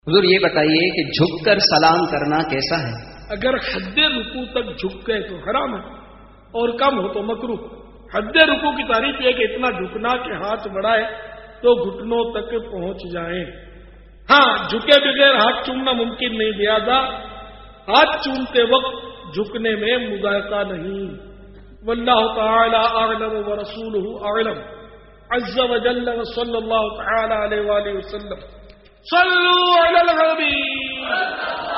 हुजूर ये बताइए कि झुककर सलाम करना कैसा है? अगर हद्दे रुकू तक झुक गए तो हराम है और कम हो तो मकरूह। हद्दे रुकू की तारीफ यह कि इतना झुकना कि हाथ बढ़ाए तो घुटनों तक पहुंच जाए। हाँ, झुके बगैर हाथ चूमना मुमकिन नहीं, लिहाजा हाथ चूमते वक्त झुकने में मुदायका नहीं। वल्लाहु तआला अअलम व रसूलुहु अअलम अज़्ज़ व जल्ल व सल्लल्लाहु तआला अलैहि व आलिहि वसल्लम। सल्लु अलल हबीब।